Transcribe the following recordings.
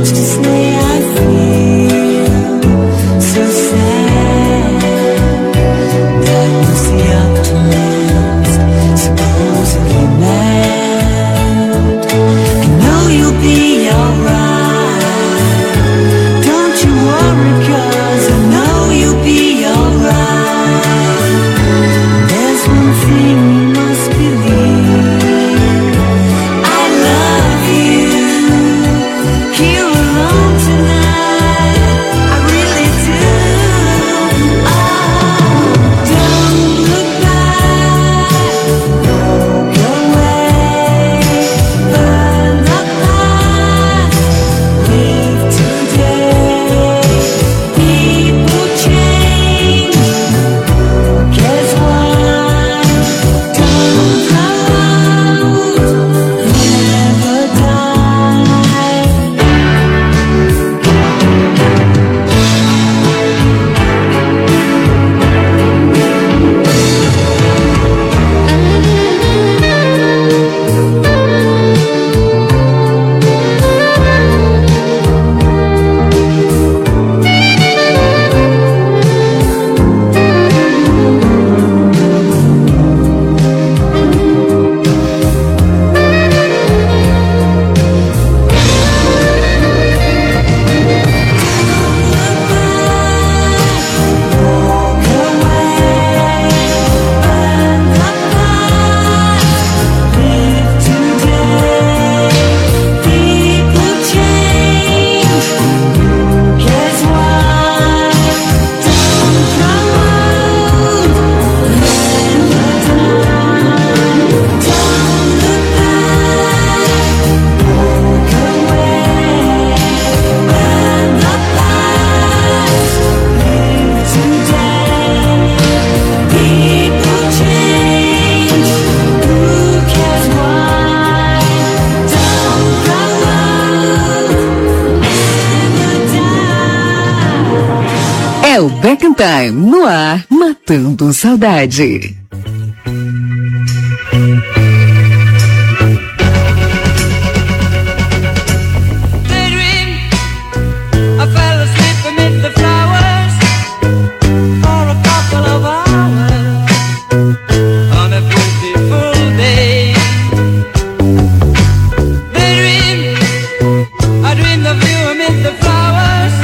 É o Back in Time no ar, matando saudade.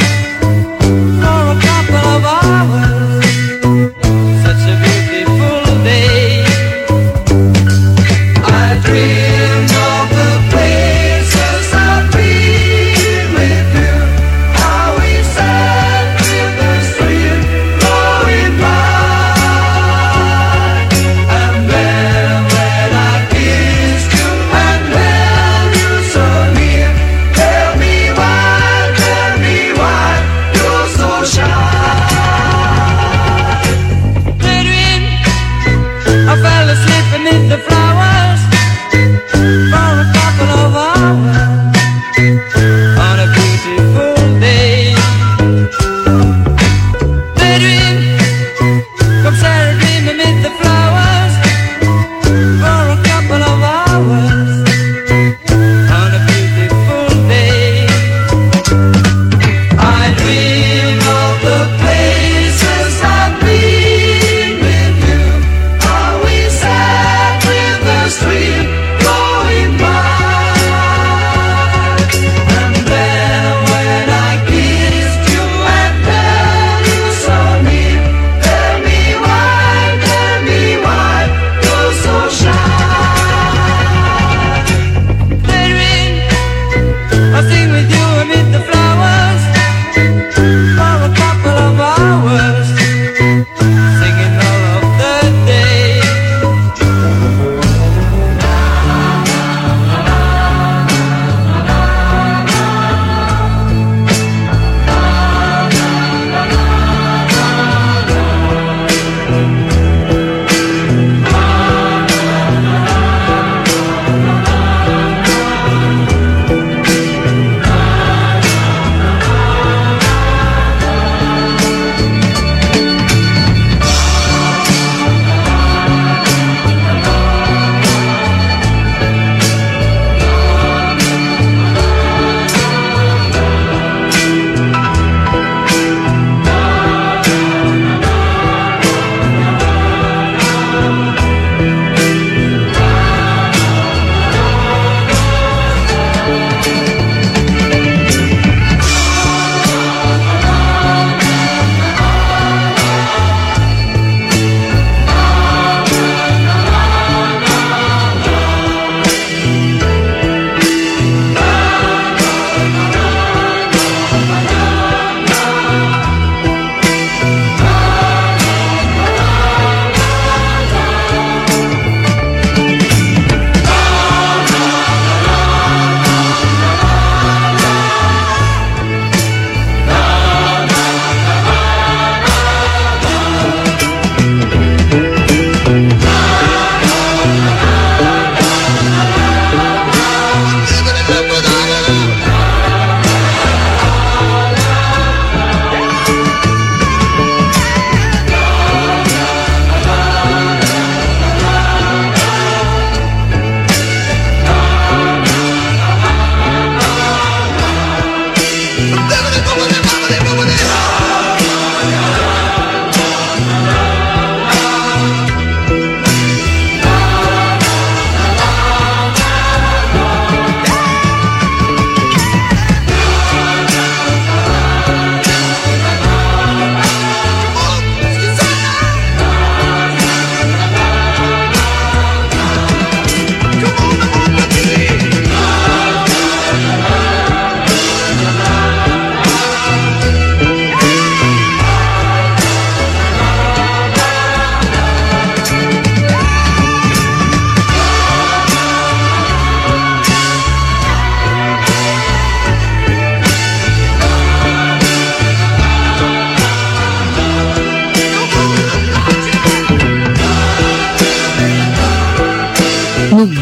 Such a beautiful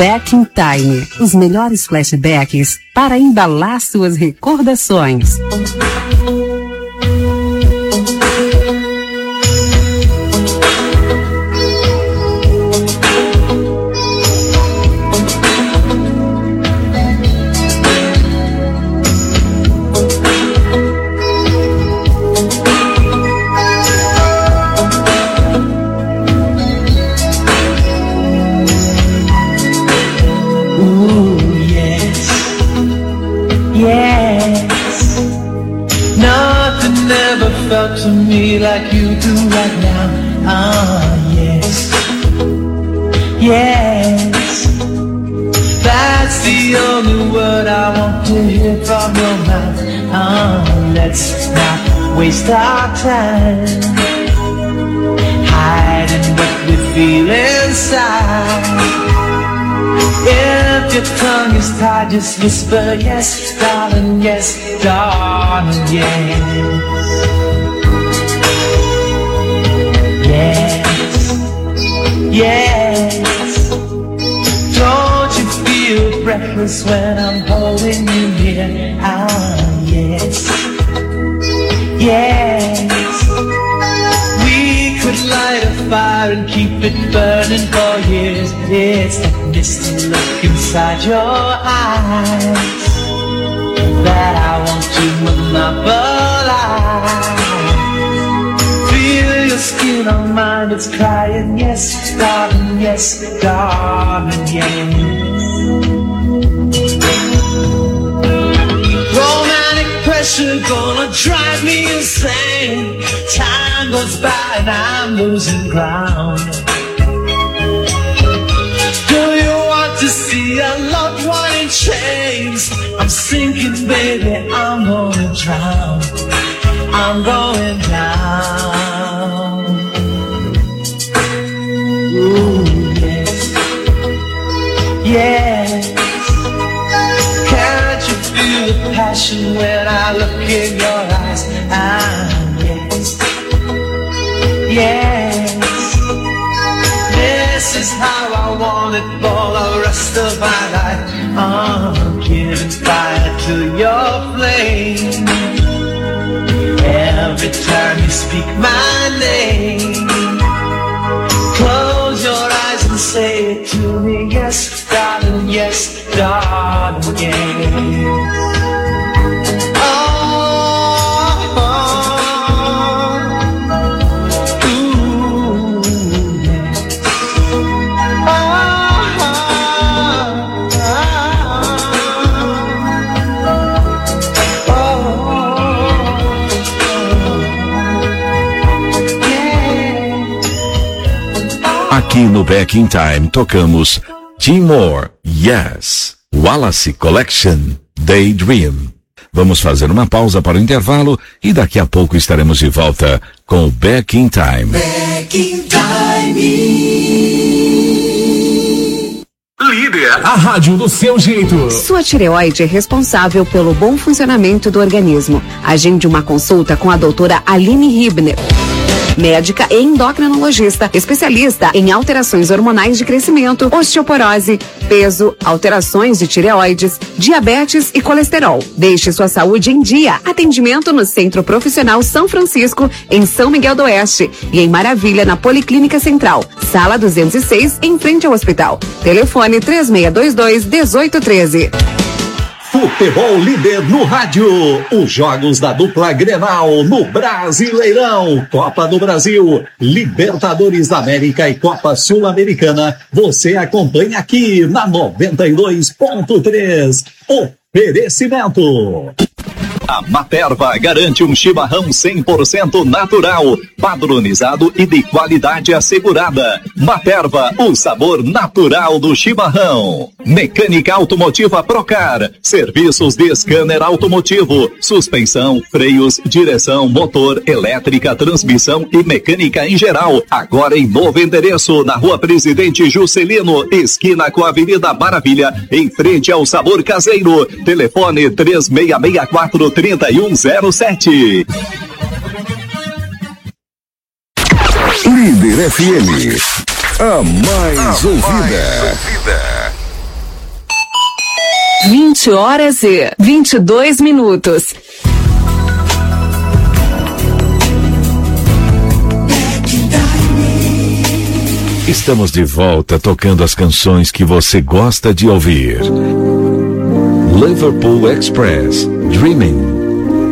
Back in Time, os melhores flashbacks para embalar suas recordações. Felt to me like you do right now. Ah, yes, yes. That's the only word I want to hear from your mouth. Ah, let's not waste our time hiding what we feel inside. If your tongue is tied, just whisper yes, darling, yes, darling, yes. Yes, yes. Don't you feel breathless when I'm holding you near? Ah, yes, yes. We could light a fire and keep it burning for years. It's that misty look inside your eyes that I want to monopolize. Feel your skin on mine, it's crying, yes, darling, yes. Romantic pressure gonna drive me insane. Time goes by and I'm losing ground. Do you want to see a loved one in chains? I'm sinking, baby, I'm gonna drown. I'm going down. Ooh, yes, yes. Can't you feel the passion when I look in your eyes? Ah, yes, yes. This is how I want it for the rest of my life. I'm giving fire to your flame. Every time you speak my name, close your eyes and say it to me. Yes, darling, yes, yes. Aqui no Back in Time tocamos Tim Moore, Yes, Wallace Collection, Daydream. Vamos fazer uma pausa para o intervalo e daqui a pouco estaremos de volta com o Back in Time. Back in Time. Líder, a rádio do seu jeito. Sua tireoide é responsável pelo bom funcionamento do organismo. Agende uma consulta com a doutora Aline Hibner, médica e endocrinologista, especialista em alterações hormonais de crescimento, osteoporose, peso, alterações de tireoides, diabetes e colesterol. Deixe sua saúde em dia. Atendimento no Centro Profissional São Francisco, em São Miguel do Oeste, e em Maravilha, na Policlínica Central, Sala 206, em frente ao hospital. Telefone 3622-1813. Futebol Líder no rádio. Os jogos da dupla Grenal no Brasileirão, Copa do Brasil, Libertadores da América e Copa Sul-Americana. Você acompanha aqui na 92.3. Oferecimento. A Materva garante um chimarrão 100% natural, padronizado e de qualidade assegurada. Materva, o sabor natural do chimarrão. Mecânica Automotiva Procar, serviços de scanner automotivo, suspensão, freios, direção, motor, elétrica, transmissão e mecânica em geral. Agora em novo endereço, na Rua Presidente Juscelino, esquina com a Avenida Maravilha, em frente ao Sabor Caseiro. Telefone 3664-3107. Líder FM, a mais ouvida. 20h22. Estamos de volta tocando as canções que você gosta de ouvir. Liverpool Express, Dreaming.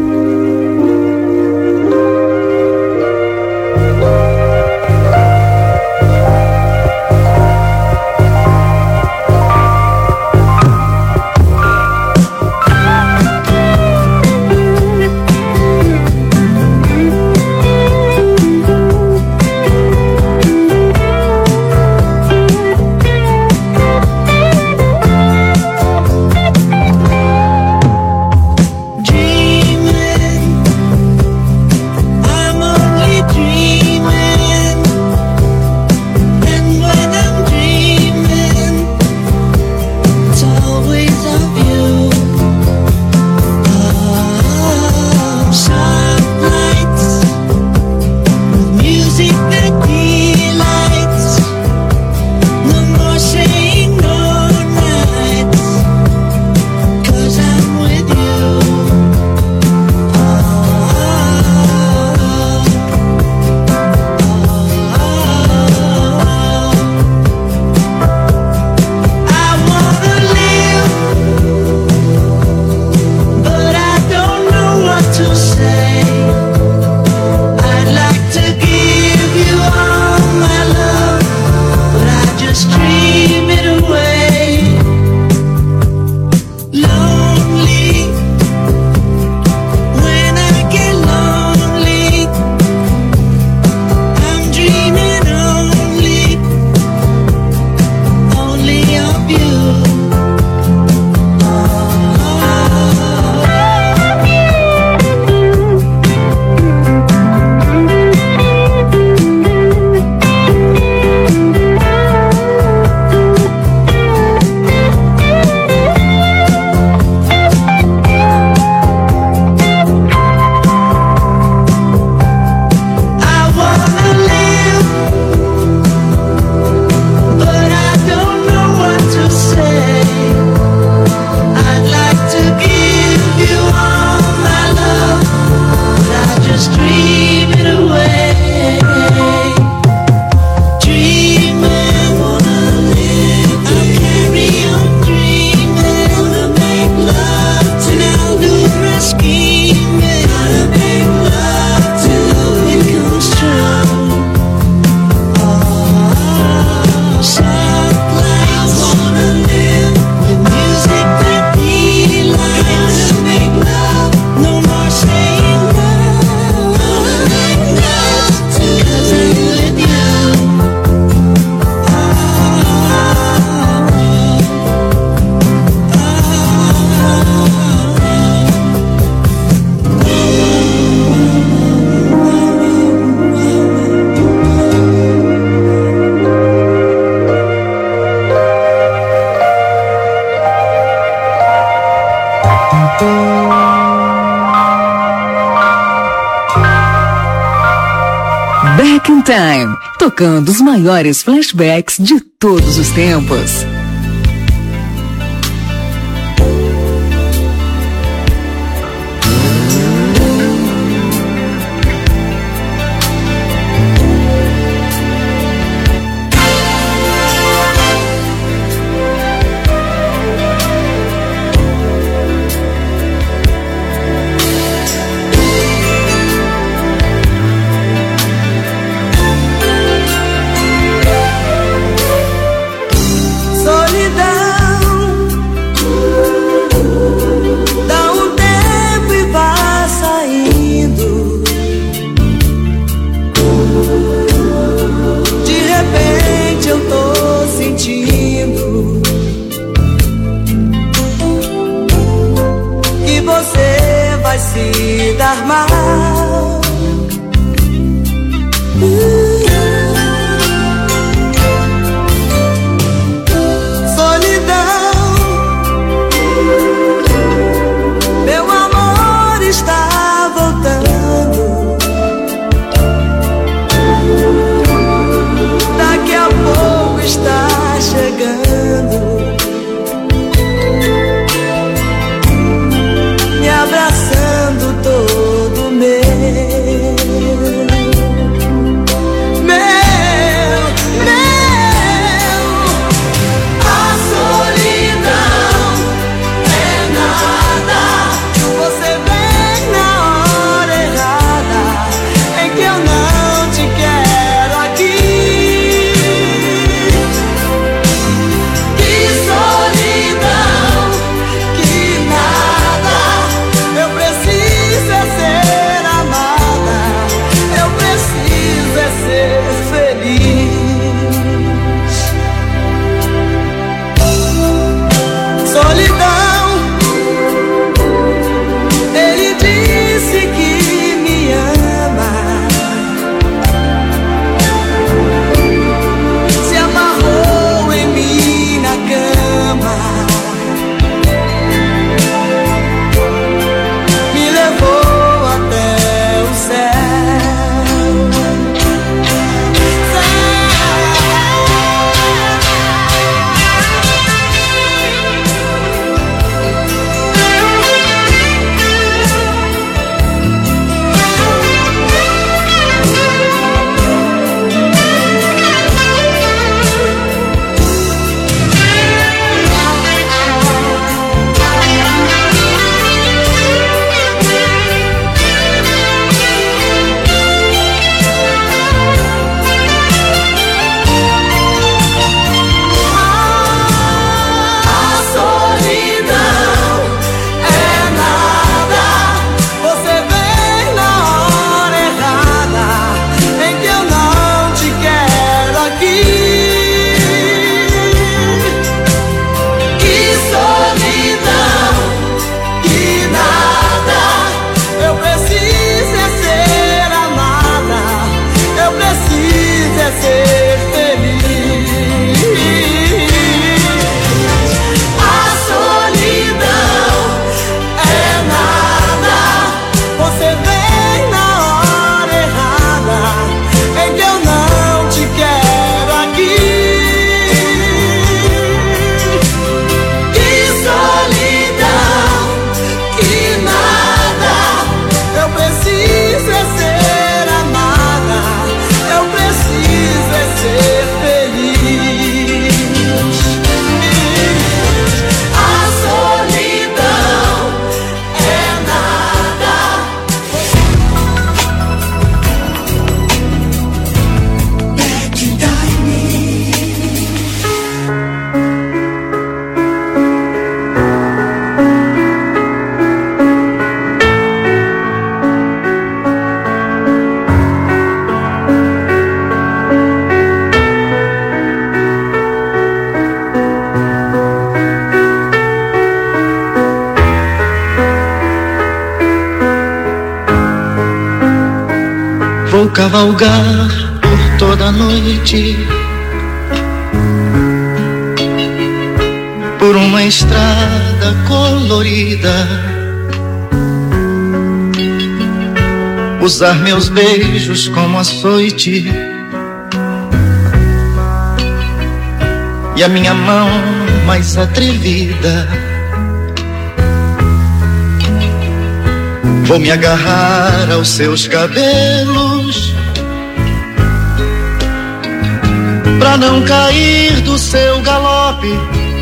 Back in Time, tocando os maiores flashbacks de todos os tempos. Se dar mal. Solidão, meu amor está voltando. Daqui a pouco está chegando. Vou cavalgar por toda a noite, por uma estrada colorida, usar meus beijos como açoite e a minha mão mais atrevida. Vou me agarrar aos seus cabelos pra não cair do seu galope.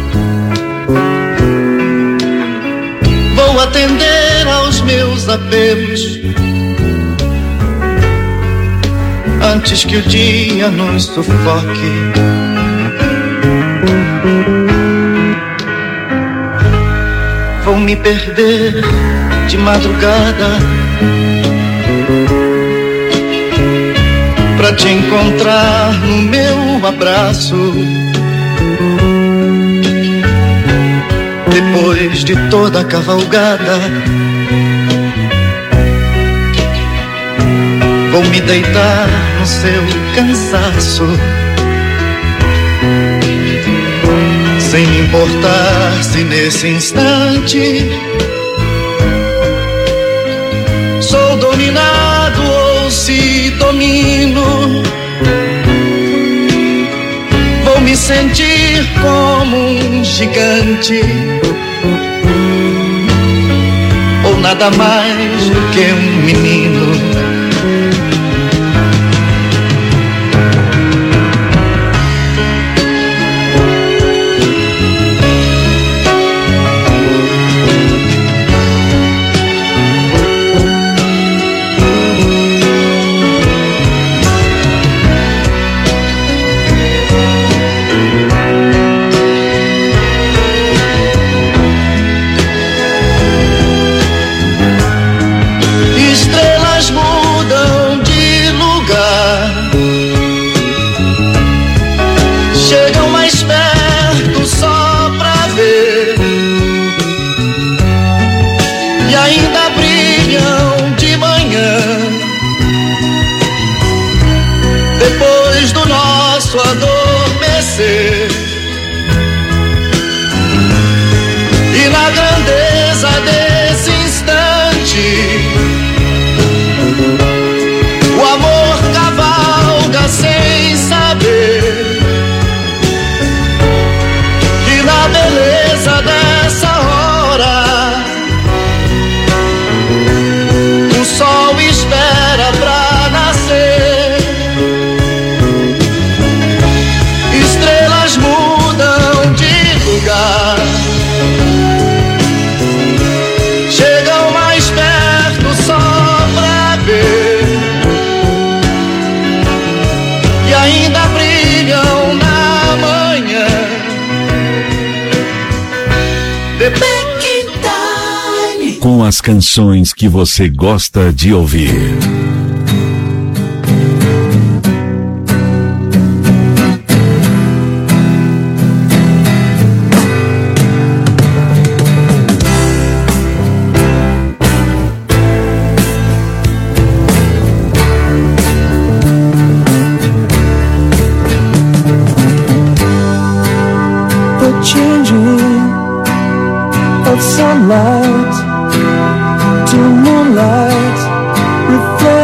Vou atender aos meus apelos antes que o dia nos sufoque. Vou me perder de madrugada pra te encontrar no meu abraço. Depois de toda a cavalgada, vou me deitar no seu cansaço, sem me importar se nesse instante sou dominado ou se domino. Vou me sentir como um gigante, ou nada mais do que um menino. Depois do nosso adormecer, e na grandeza desse instante, o amor cavalga sem saber que na beleza dessa hora o sol espera pra nascer. Chegam mais perto só pra ver, e ainda brilham na manhã. Com as canções que você gosta de ouvir. Sunlight to moonlight, reflect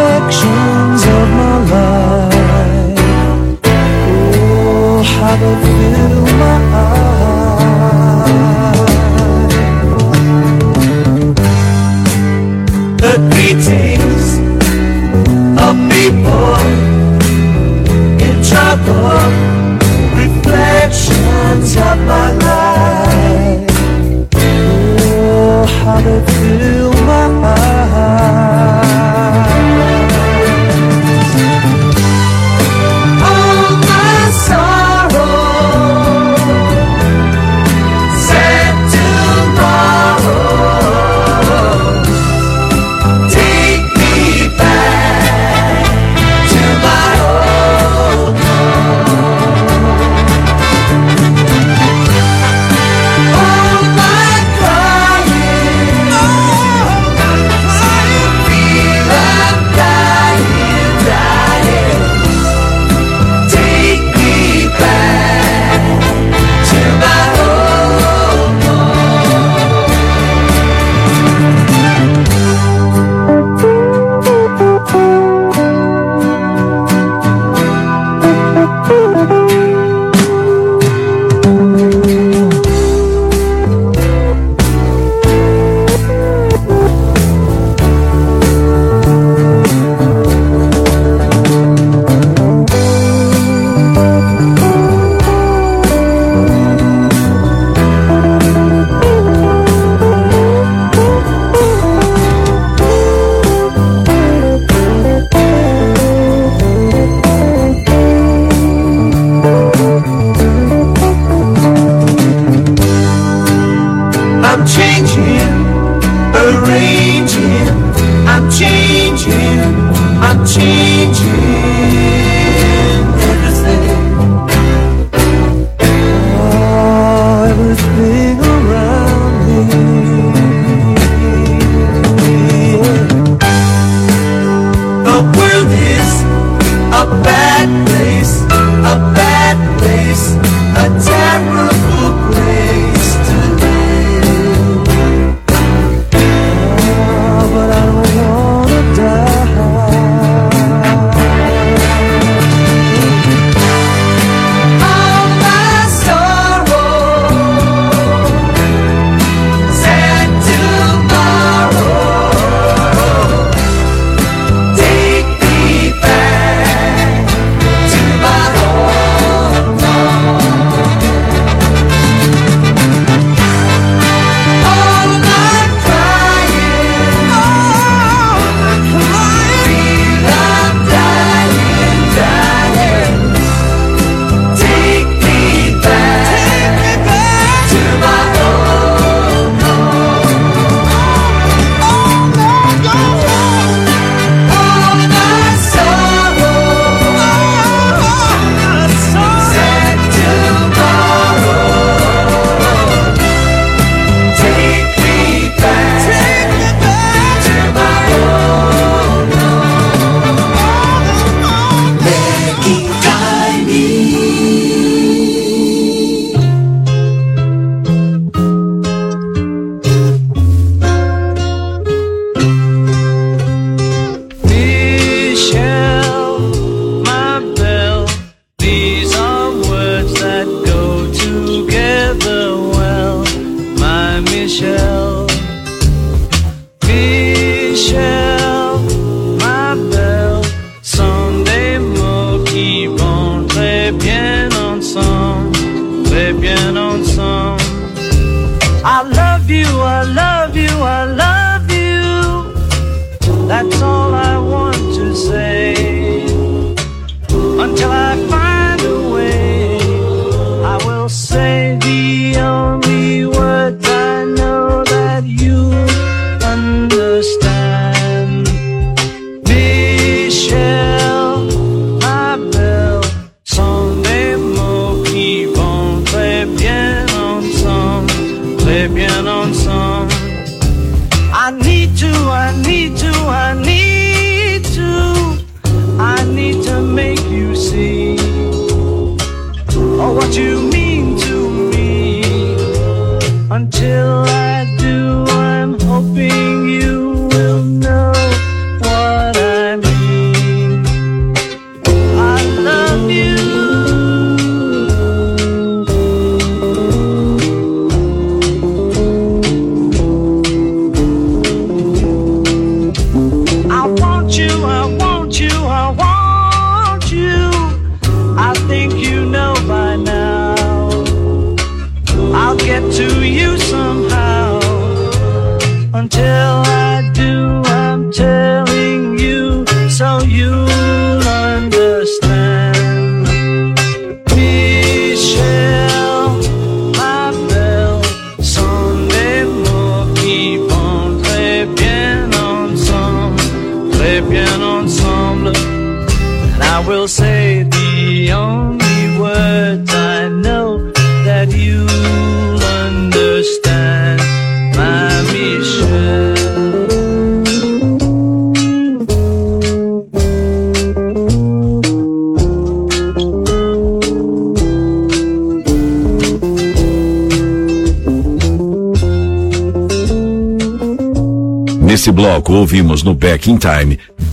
Nesse bloco ouvimos no Back in Time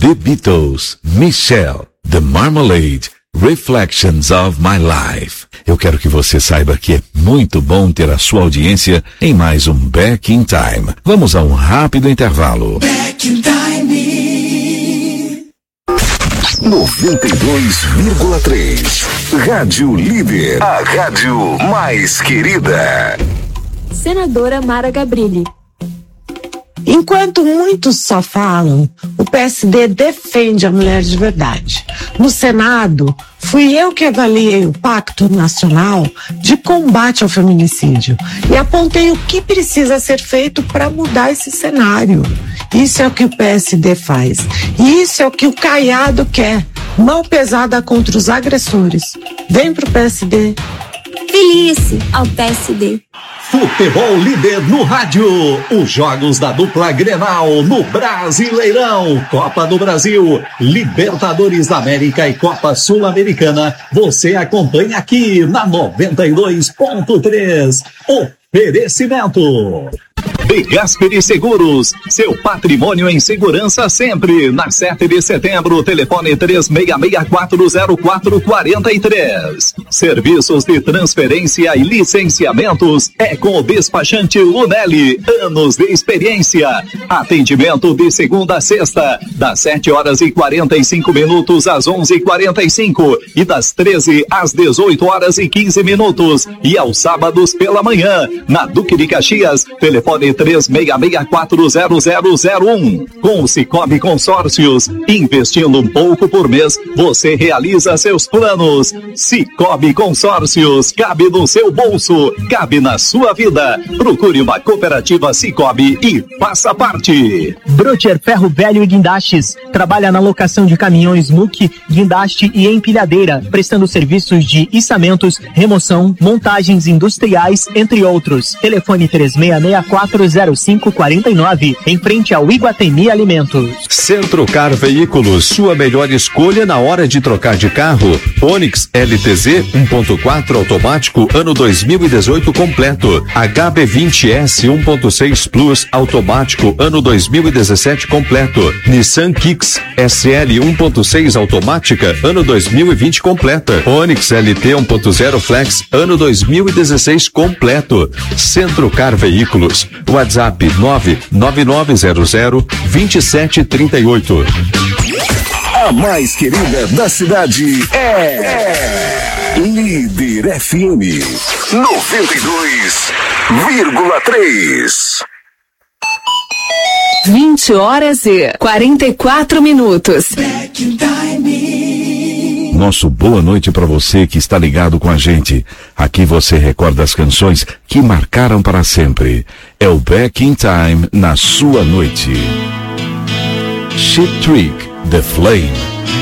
The Beatles, Michelle, The Marmalade, Reflections of My Life. Eu quero que você saiba que é muito bom ter a sua audiência em mais um Back in Time. Vamos a um rápido intervalo. Back in Time. 92,3. Rádio Líder. A rádio mais querida. Senadora Mara Gabrilli. Enquanto muitos só falam, o PSD defende a mulher de verdade. No Senado, fui eu que avaliei o Pacto Nacional de Combate ao Feminicídio e apontei o que precisa ser feito para mudar esse cenário. Isso é o que o PSD faz. E isso é o que o Caiado quer. Mão pesada contra os agressores. Vem pro PSD. Felice ao PSD. Futebol Líder no rádio. Os jogos da dupla Grenal no Brasileirão. Copa do Brasil, Libertadores da América e Copa Sul-Americana. Você acompanha aqui na 92.3. Oferecimento. De Gasperi Seguros, seu patrimônio em segurança sempre. Na 7 de setembro, telefone 36640443. Serviços de transferência e licenciamentos é com o despachante Lunelli. Anos de experiência. Atendimento de segunda a sexta, das 7h45 às 11h45 e das 13 às 18h15. E aos sábados pela manhã, na Duque de Caxias, telefone 36640001. Com o Cicobi Consórcios, investindo um pouco por mês, você realiza seus planos. Cicobi Consórcios, cabe no seu bolso, cabe na sua vida. Procure uma cooperativa Cicobi e faça parte. Brocher Ferro Velho e Guindastes trabalha na locação de caminhões muque, guindaste e empilhadeira, prestando serviços de içamentos, remoção, montagens industriais, entre outros. Telefone 36640549, em frente ao Iguatemi Alimentos. Centrocar Veículos, sua melhor escolha na hora de trocar de carro. Onix LTZ 1.4 automático, ano 2018 completo. HB20S 1.6 Plus automático, ano 2017 completo. Nissan Kicks SL 1.6 automática, ano 2020 completa. Onix LT 1.0 Flex, ano 2016 completo. Centrocar Veículos, WhatsApp 999002738. A mais querida da cidade é Líder FM 92,3. 20h44. Back in Time. Nosso boa noite para você que está ligado com a gente. Aqui você recorda as canções que marcaram para sempre. É o Back in Time na sua noite. Cheap Trick, The Flame.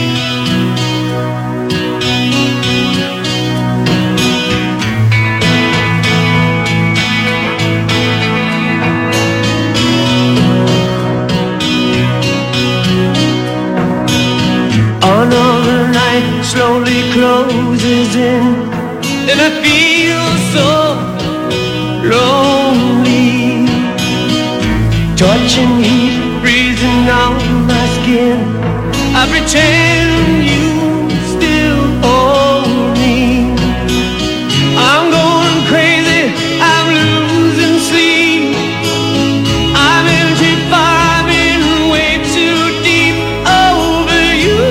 Another night slowly closes in, and I feel so lonely. Touching heat, breathing on my skin. I pretend you still hold me. I'm going crazy, I'm losing sleep. I'm in too far, I've been way too deep over you.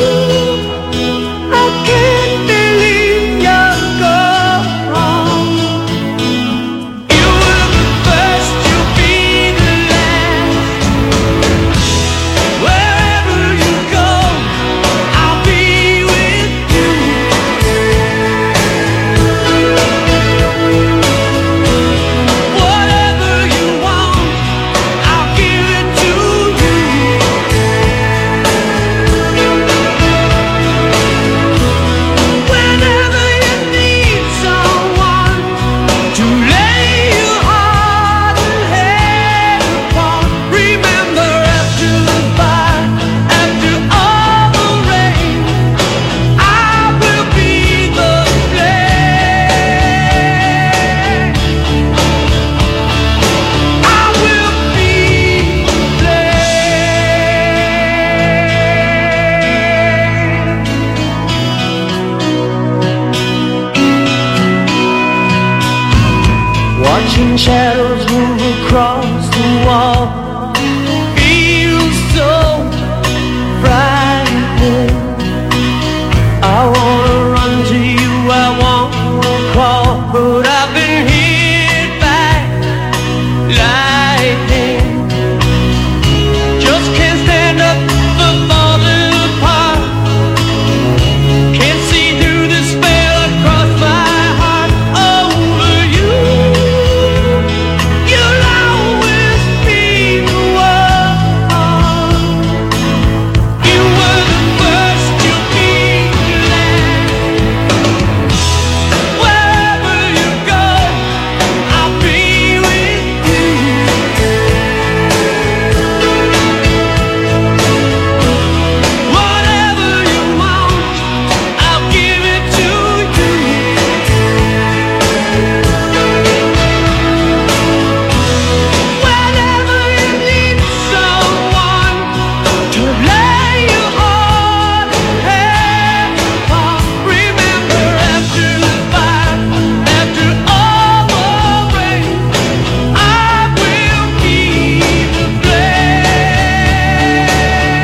I can't believe you're gone. You were the first, you'll be the last. Wherever you go, I'll be and shadows move across the wall. Feels so frightening. I wanna run to you, I wanna crawl, but I've been hit by lightning. Just can't stand up for falling apart. Can't see through the spell across my heart. Over you, you'll always be the one. You were the first, you'll be the last. Wherever you go, I'll be with you. Whatever you want, I'll give it to you. Whenever you need someone to lay your heart upon, remember after the fire, after all the rain, I will be the flame.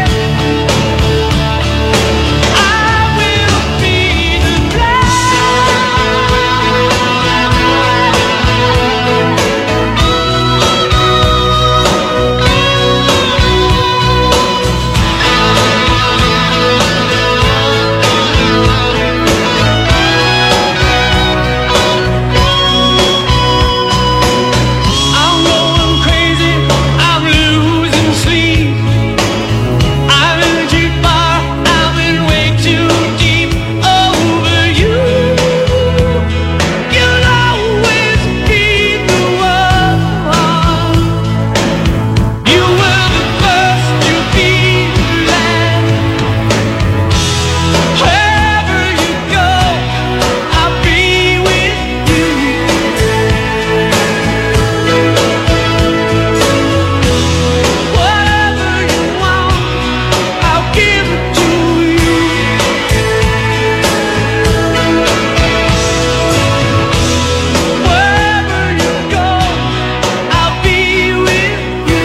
I will be the I'm going crazy, I'm losing sleep. I'm in too far, I'm in way too deep. Over you, you'll always be the one. You were the first, you'll be the last. Wherever you go, I'll be with you. Whatever you want, I'll give it to you. Wherever you go, I'll be with you.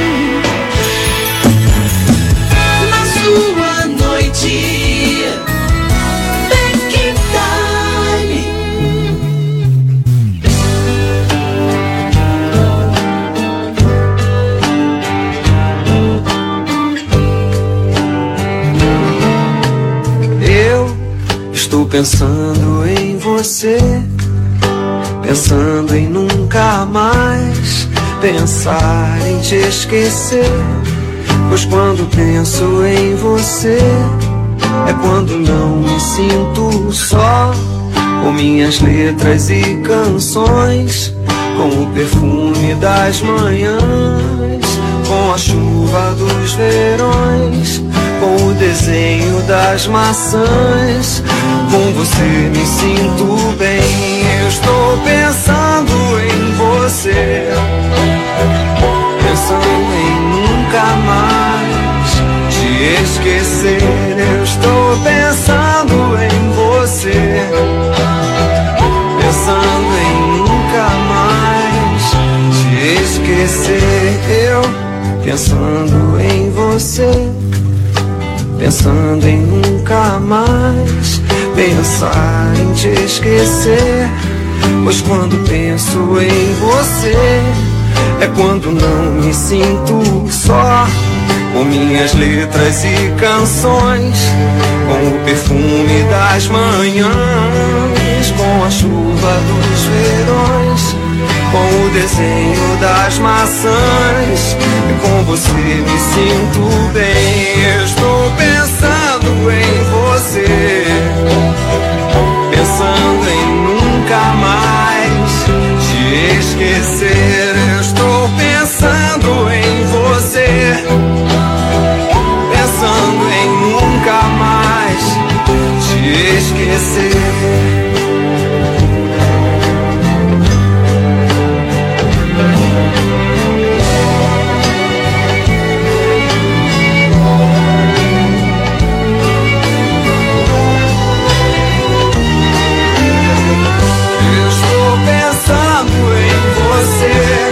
Na sua noite, Back in Time. Eu estou pensando em você, pensando em nunca mais pensar em te esquecer. Pois quando penso em você, é quando não me sinto só, com minhas letras e canções, com o perfume das manhãs, com a chuva dos verões, com o desenho das maçãs. Com você me sinto bem. Eu estou pensando em você, pensando em nunca mais te esquecer. Eu estou pensando em você, pensando em nunca mais te esquecer. Eu pensando em você, pensando em nunca mais pensar em te esquecer. Pois quando penso em você, é quando não me sinto só, com minhas letras e canções, com o perfume das manhãs, com a chuva dos verões, com o desenho das maçãs. E com você me sinto bem. Eu estou pensando em você, pensando em nunca mais te esquecer. Eu estou pensando em você, pensando em nunca mais te esquecer. Eu estou pensando em você,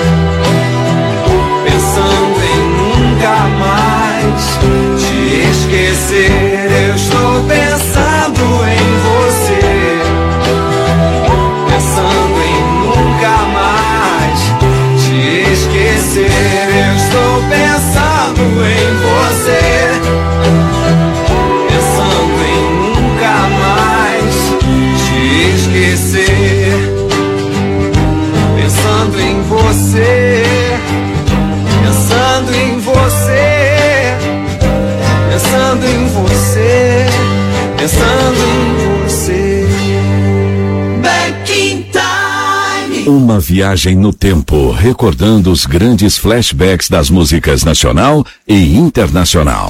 esquecer. Eu estou pensando em você, pensando em nunca mais te esquecer. Eu estou pensando em você, pensando em nunca mais te esquecer. Pensando em você, pensando em você, pensando em você, pensando em você. Back in time. Uma viagem no tempo, recordando os grandes flashbacks das músicas nacional e internacional.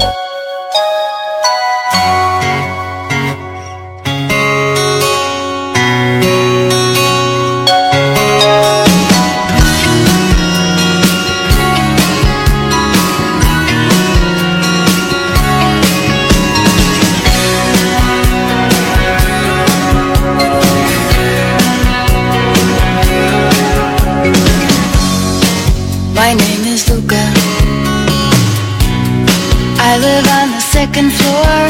My name is Luca. I live on the second floor.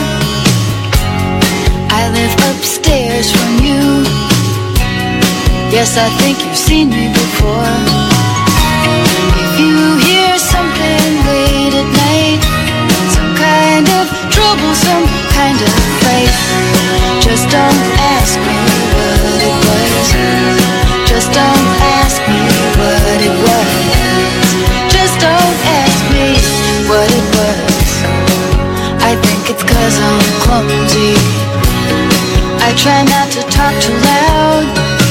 I live upstairs from you. Yes, I think you've seen me before. If you hear something late at night, some kind of trouble, some kind of fight, just don't ask me what it was. Just don't ask me what it was. Just don't ask me what it was. I think it's 'cause I'm clumsy. I try not to talk too loud.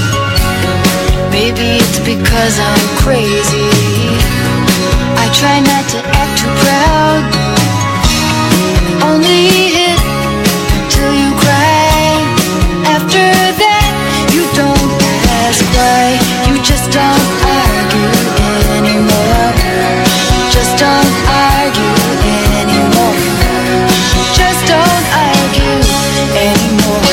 Maybe it's because I'm crazy. I try not to act too proud. Only hit till you cry. After that, you don't ask why. You just don't argue anymore. Just don't argue anymore. Just don't argue anymore.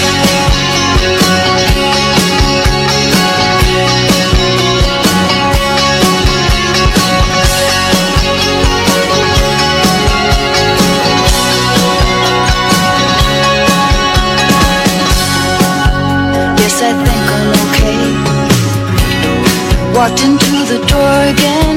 Yes, I think I'm okay. Walked into the door again.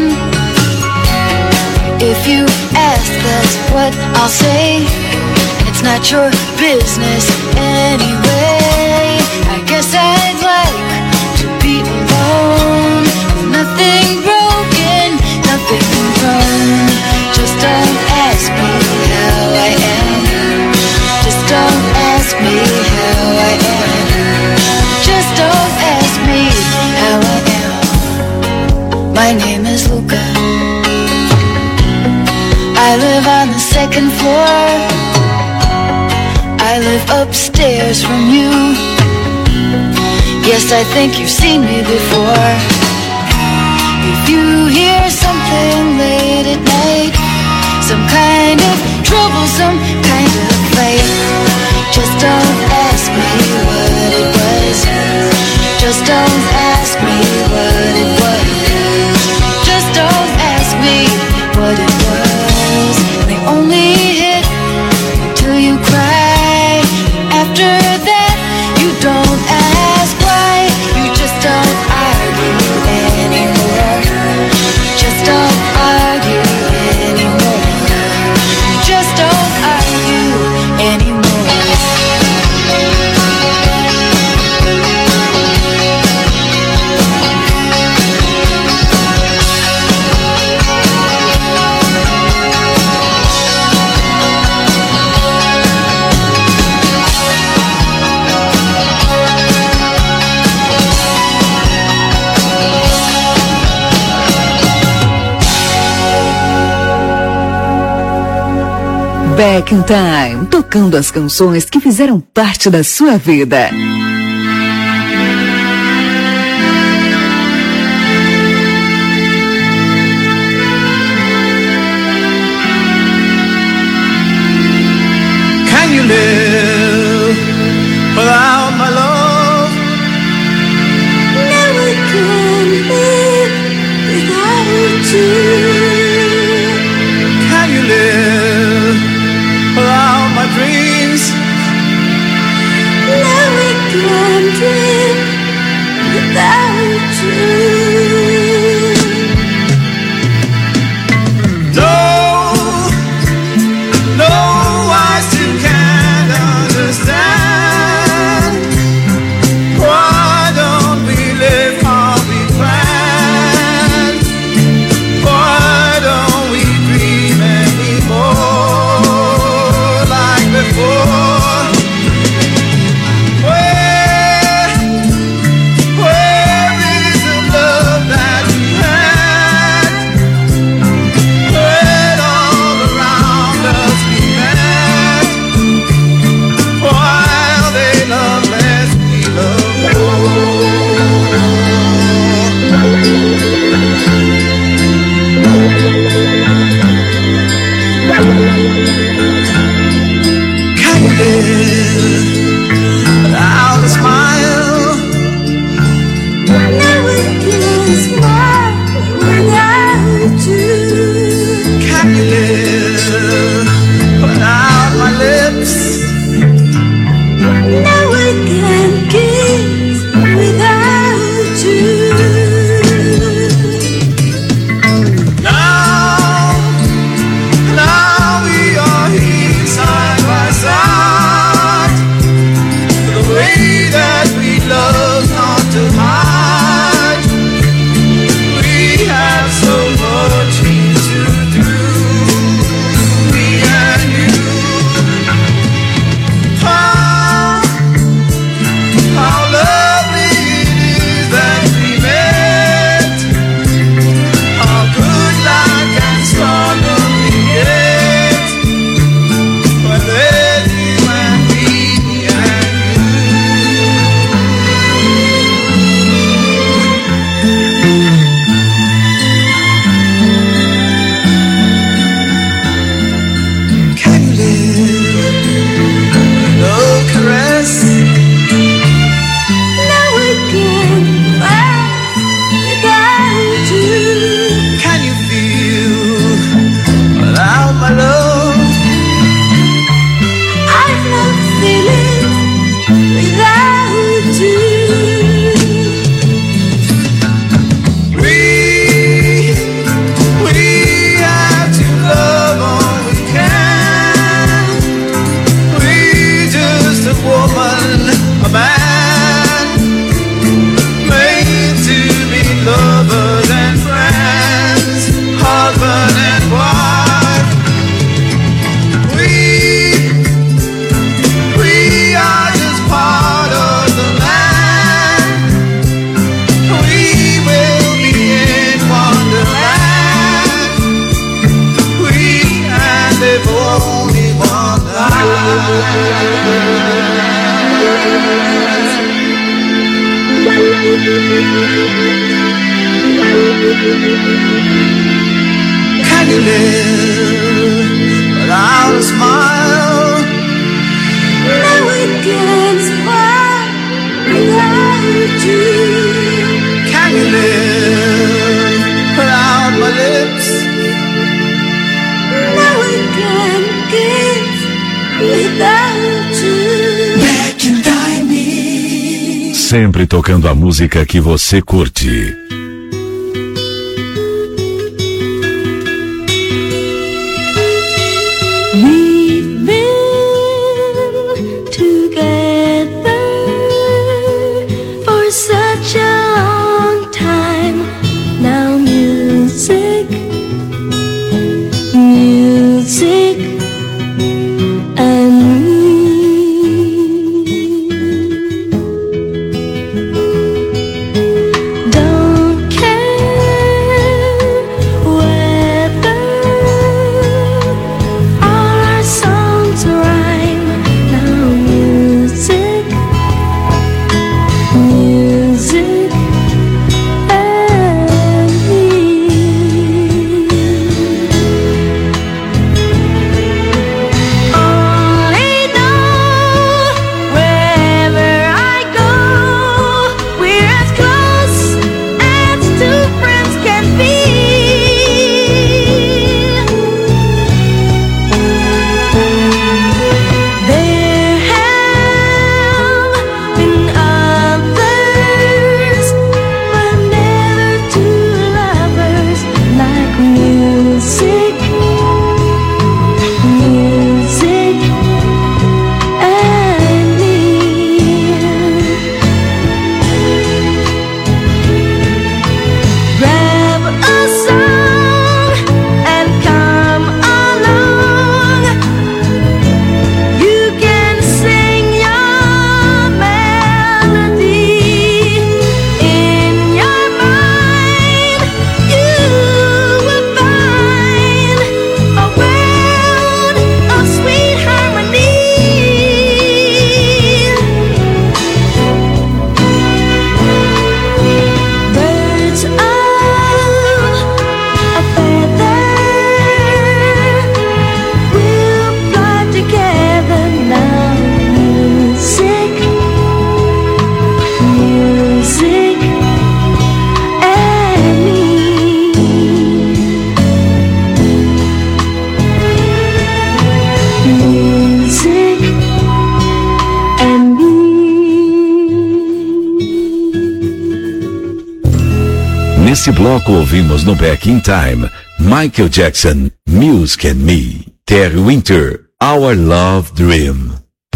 If you ask, that's what I'll say. It's not your business anyway. I guess I'd like to be alone, with nothing broken, nothing wrong. Just don't ask me how I am. Just don't ask me how I am. Just don't ask me how I am. My name is Luca. I live on the second floor. I live upstairs from you. Yes, I think you've seen me before. If you hear something late at night, some kind of trouble, some kind of fight, just don't ask me what it was. Just don't ask me what it was. Just don't ask me what it was. They only hit till you cry. After that, you don't ask why. You just don't argue anymore. Just don't argue anymore. You just don't argue anymore. Back in Time, tocando as canções que fizeram parte da sua vida. Can you live without my love? Never can live without you. Can you live without without you. No, I still can't understand. Why don't we live how we planned? Why don't we dream anymore like before? Where is the love that we had? When all around us we met, while they love less, we love Can you live without a smile? No one can smile without you. Can you live without my lips? No one can kiss without you. Now we are here side by side. The way that we love not to hide. We have so much to do, me and you. How lovely it is that we met. How good life can suddenly get. When there's you and me and Can you live with no caress? No one can last without you. Can you feel without my love? I've no feeling without you. We have to love all we can. We just a woman, a man, made to be lovers and friends, husband and wife. We are just part of the land. We will be in Wonderland. We can live only one Can you live without a smile? No one can smile without you. Can you live without my lips? No one can kiss without you. Back in time. Sempre tocando a música que você curte. We've been together for such a long time now. Music and me. Don't Nesse bloco ouvimos no Back in Time, Michael Jackson, Music and Me, Terry Winter, Our Love Dream.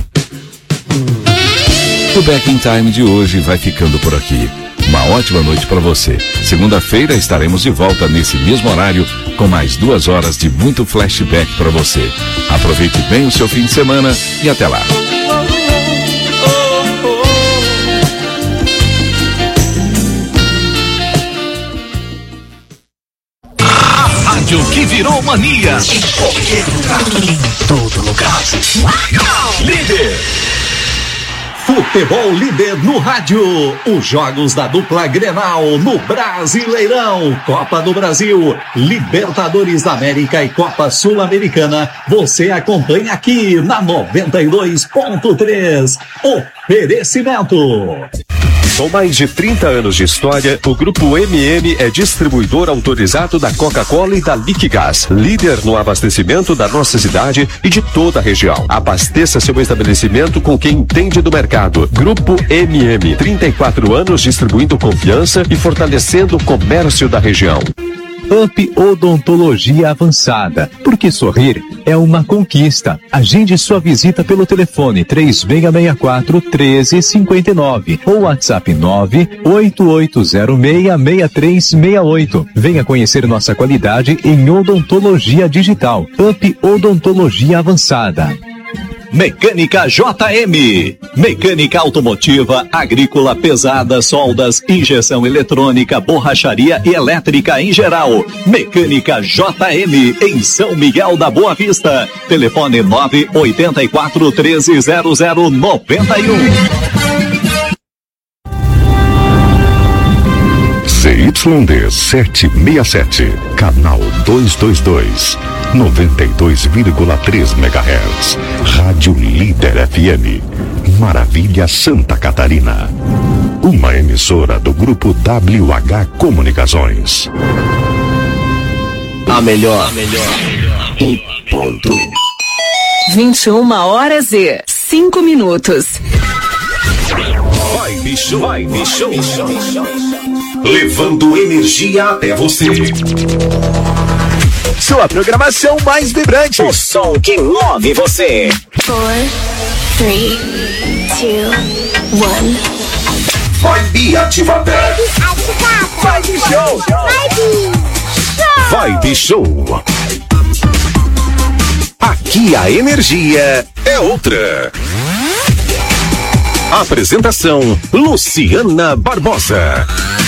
O Back in Time de hoje vai ficando por aqui. Uma ótima noite para você. Segunda-feira estaremos de volta nesse mesmo horário com mais 2 horas de muito flashback para você. Aproveite bem o seu fim de semana e até lá. A rádio que virou mania. Em qualquer lugar, em todo lugar. Líder. Futebol Líder no rádio. Os jogos da dupla Grenal no Brasileirão. Copa do Brasil, Libertadores da América e Copa Sul-Americana. Você acompanha aqui na 92.3. Oferecimento. Com mais de 30 anos de história, o Grupo MM é distribuidor autorizado da Coca-Cola e da Liquigás, líder no abastecimento da nossa cidade e de toda a região. Abasteça seu estabelecimento com quem entende do mercado. Grupo MM, 34 anos distribuindo confiança e fortalecendo o comércio da região. Up Odontologia Avançada, porque sorrir é uma conquista. Agende sua visita pelo telefone 3664-1359 ou WhatsApp 98806-6368. Venha conhecer nossa qualidade em odontologia digital. Up Odontologia Avançada. Mecânica JM, mecânica automotiva, agrícola pesada, soldas, injeção eletrônica, borracharia e elétrica em geral. Mecânica JM, em São Miguel da Boa Vista. Telefone 984-130091. ZYD 767, canal 222, 92,3 MHz. Rádio Líder FM, Maravilha, Santa Catarina. Uma emissora do Grupo WH Comunicações. A melhor. Em ponto. 21h05. Vibe Show. Levando energia até você. Sua programação mais vibrante. O som que move você. 4, 3, 2, 1. Vibe ativada. Vibe Show. Vibe Show. Aqui a energia é outra. Apresentação: Luciana Barbosa.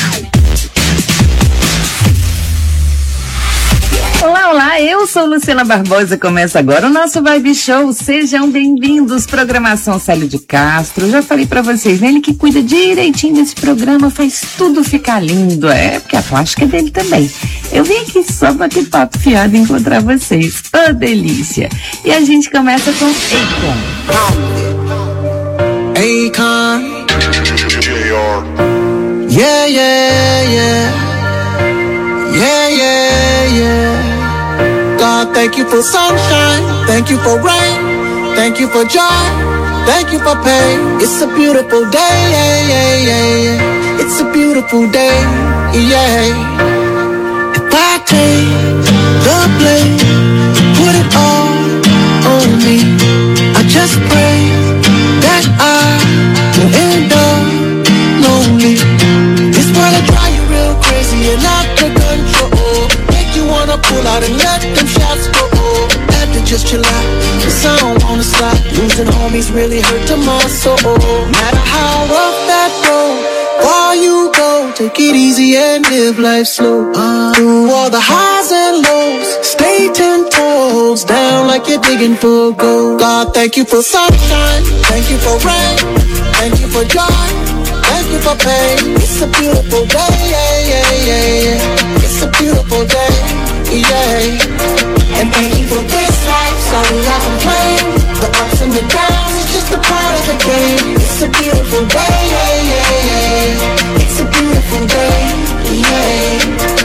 Olá, eu sou Luciana Barbosa, começa agora o nosso Vibe Show. Sejam bem-vindos, programação Célio de Castro. Já falei pra vocês, né? Ele que cuida direitinho desse programa, faz tudo ficar lindo, porque a plástica é dele também. Eu vim aqui só bater papo fiado e encontrar vocês. Ô, delícia! E a gente começa com Akon. Akon. Yeah, yeah, yeah. Yeah, yeah, yeah. God, thank you for sunshine, thank you for rain, thank you for joy, thank you for pain. It's a beautiful day, yeah, yeah, yeah, yeah. It's a beautiful day, yeah. If I take the blame, put it all on me, I just pray that I will end up lonely. This world will drive you real crazy and out of control. Make you wanna pull out and let them shots go. Have to just chill out, cause I don't wanna stop. Losing homies really hurt to my soul. No matter how rough that road, far you go, take it easy and live life slow. Through all the highs and lows, stay 10 toes down like you're digging for gold. God, thank you for sunshine, thank you for rain, thank you for joy, thank you for pain. It's a beautiful day, yeah, yeah, yeah, yeah. It's a beautiful day, yeah. And thank you for this life, sorry I complain. The ups and the downs, it's just a part of the game. It's a beautiful day, yeah, yeah, yeah. It's a beautiful day, yeah.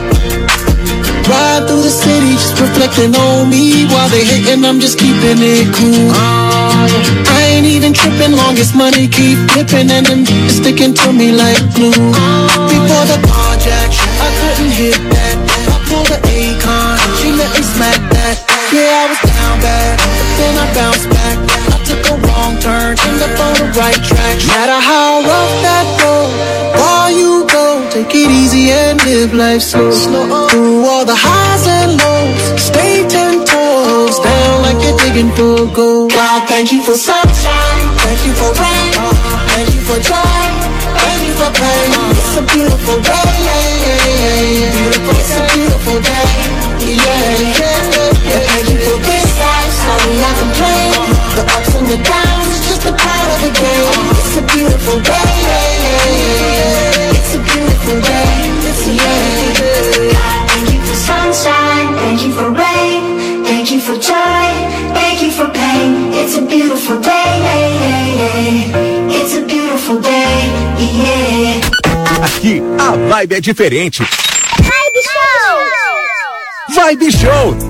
Ride through the city, just reflecting on me. While they hating, I'm just keeping it cool. I ain't even tripping, long as money keep flipping and them sticking to me like glue. Before the carjacks, I I couldn't hit that. I pulled an Akon, she let me smack that. Yeah, I was down bad, but then I bounced back. I took a wrong turn, ended up on the right track. No matter how rough that road, while you go, take it easy and live life slow. Through all the highs and lows, stay 10 toes down like you're digging for gold. God, thank you for sunshine, thank you for rain, thank you for joy, thank you for pain. It's a beautiful day, beautiful. It's a beautiful day, thank you for this life, sorry I complain. The ups and the downs, just a part of the game. It's a beautiful day, it's a beautiful day, God, thank you for sunshine, thank you for rain, thank you for joy, thank you for pain. It's a beautiful day, it's a beautiful day, yeah. Aqui a vibe é diferente. Vibe Show! Vibe Show!